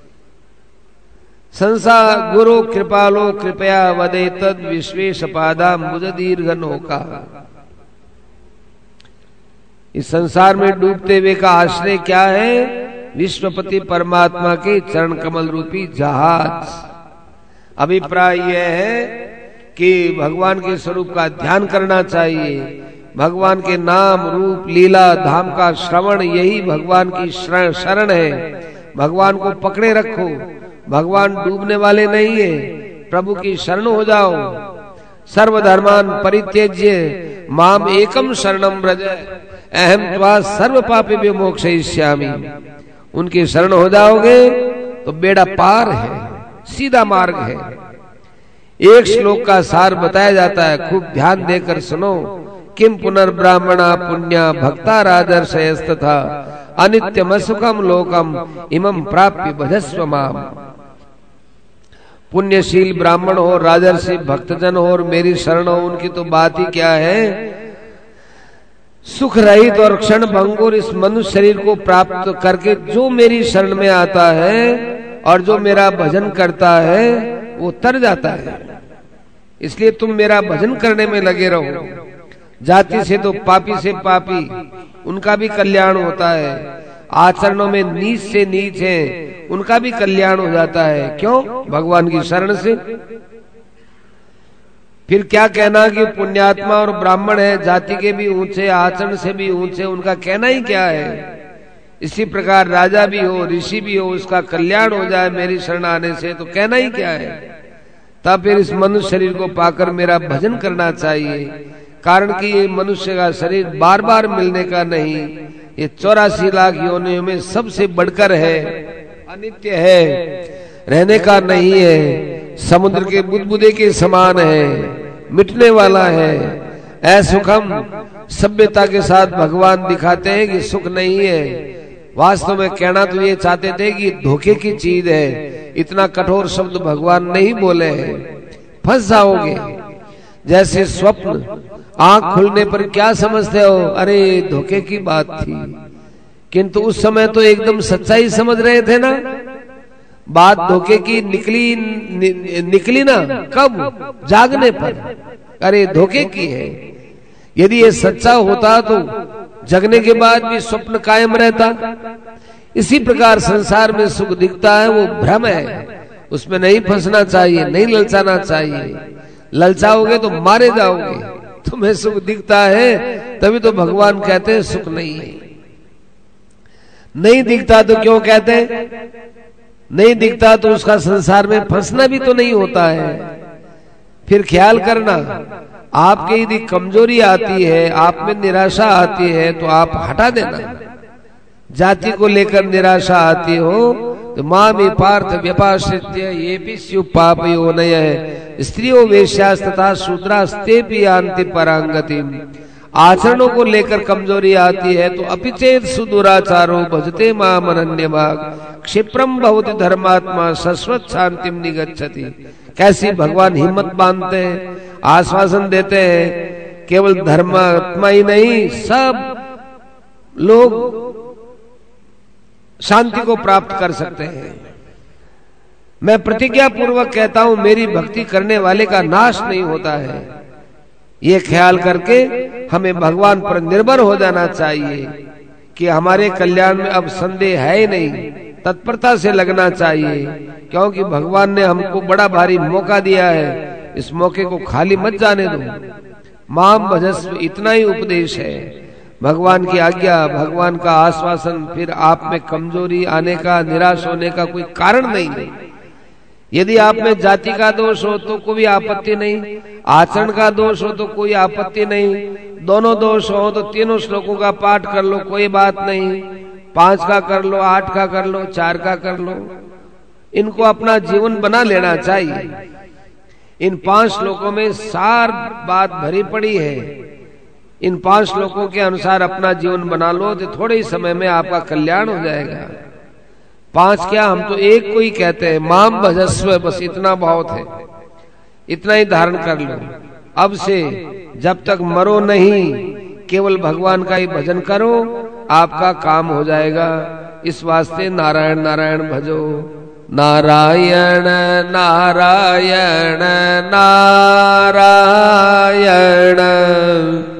संसार गुरु कृपालो कृपया वदे तद विश्वेश पादा मुझ दीर्घ नौका। इस संसार में डूबते हुए का आश्रय क्या है? विश्वपति परमात्मा के चरण कमल रूपी जहाज। अभिप्राय यह है कि भगवान के स्वरूप का ध्यान करना चाहिए। भगवान के नाम रूप लीला धाम का श्रवण, यही भगवान की शरण है। भगवान को पकड़े रखो। भगवान डूबने वाले नहीं है। प्रभु की शरण हो जाओ। सर्वधर्मान परित्यज्य माम एकम शरणम व्रज अहम त्वा सर्व पापेभ्यो मोक्षयिष्यामि। उनकी शरण हो जाओगे तो बेड़ा पार है, सीधा मार्ग है। एक श्लोक का सार बताया जाता है, खूब ध्यान देकर सुनो। किम पुनर्ब्राह्मणा पुण्या भक्ता राजर्षयस्तथा अनित्यम सुखम लोकम इमं प्राप्य भजस्व माम। पुण्यशील ब्राह्मण हो, राजर्षि भक्तजन हो और मेरी शरण हो, उनकी तो बात ही क्या है। सुख रहित और क्षण भंगुर इस मनुष्य शरीर को प्राप्त करके जो मेरी शरण में आता है और जो मेरा भजन करता है, वो तर जाता है। इसलिए तुम मेरा भजन करने में लगे रहो। जाति से तो पापी से पापी, उनका भी कल्याण होता है। आचरणों में नीच से नीच है, उनका भी कल्याण हो जाता है। क्यों? भगवान की शरण से। फिर क्या कहना कि पुण्यात्मा और ब्राह्मण है, जाति के भी ऊंचे, आचरण से भी ऊंचे, उनका कहना ही क्या है। इसी प्रकार राजा भी हो, ऋषि भी हो, उसका कल्याण हो जाए मेरी शरण आने से, तो कहना ही क्या है। तब फिर इस मनुष्य शरीर को पाकर मेरा भजन करना चाहिए। कारण कि ये मनुष्य का शरीर बार बार मिलने का नहीं, ये 84 लाख योनियों में सबसे बढ़कर है, अनित्य है, रहने का नहीं है, समुद्र के बुदबुदे के समान है, मिटने वाला है। असुखम सभ्यता के साथ भगवान दिखाते हैं कि सुख नहीं है। वास्तव में कहना तो ये चाहते थे कि धोखे की चीज है। इतना कठोर शब्द भगवान नहीं बोले हैं, फंस जाओगे। जैसे स्वप्न, आंख खुलने पर क्या समझते हो, अरे धोखे की बात थी, किंतु उस समय तो एकदम सच्चाई समझ रहे थे ना। बात धोखे की निकली ना कब? जागने पर, अरे धोखे की है। यदि ये सच्चा होता तो जगने के बाद भी स्वप्न कायम रहता। इसी प्रकार संसार में सुख दिखता है, वो भ्रम है, उसमें नहीं फंसना चाहिए, नहीं ललचाना चाहिए। ललचाओगे तो मारे जाओगे। तुम्हें सुख दिखता है तभी तो भगवान कहते हैं सुख नहीं है। नहीं दिखता तो क्यों कहते हैं? नहीं दिखता तो उसका संसार में फंसना भी तो नहीं होता है। फिर ख्याल करना, आपके यदि कमजोरी आती है, आप में निराशा आती है, तो आप हटा देना। जाति को लेकर निराशा आती हो तो मां में पार्थ व्यपाश्रित्य ये भी स्यु पाप योनय है, स्त्रियों वेश्यास तथा शूद्रास्ते भी आंति परांगति। आचरणों को लेकर कमजोरी आती है तो अपिचेत सुदुराचारो भजते माम अनन्य भाग क्षिप्रम भवति धर्मात्मा शाश्वत शांतिम निगच्छति। कैसी भगवान हिम्मत बांधते हैं, आश्वासन देते हैं। केवल धर्मात्मा ही नहीं, सब लोग शांति को प्राप्त कर सकते हैं। मैं प्रतिज्ञा पूर्वक कहता हूं, मेरी भक्ति करने वाले का नाश नहीं होता है। ये ख्याल करके हमें भगवान पर निर्भर हो जाना चाहिए कि हमारे कल्याण में अब संदेह है ही नहीं। तत्परता से लगना चाहिए, क्योंकि भगवान ने हमको बड़ा भारी मौका दिया है। इस मौके को खाली मत जाने दो। माम भजस्व, इतना ही उपदेश है। भगवान की आज्ञा, भगवान का आश्वासन, फिर आप में कमजोरी आने का, निराश होने का कोई कारण नहीं है। यदि आप में जाति का दोष हो तो कोई आपत्ति नहीं, आचरण का दोष हो तो कोई आपत्ति नहीं, दोनों दोष हो तो तीनों श्लोकों का पाठ कर लो, कोई बात नहीं। 5 का कर लो, 8 का कर लो, 4 का कर लो। इनको अपना जीवन बना लेना चाहिए। इन 5 श्लोकों में सार बात भरी पड़ी है। इन 5 श्लोकों के अनुसार अपना जीवन बना लो तो थोड़े ही समय में आपका कल्याण हो जाएगा। 5 क्या, हम तो एक को ही कहते हैं, माम भजस्व, बस इतना बहुत है। इतना ही धारण कर लो। अब से जब तक मरो नहीं, केवल भगवान का ही भजन करो, आपका काम हो जाएगा। इस वास्ते नारायण नारायण भजो। नारायण नारायण नारायण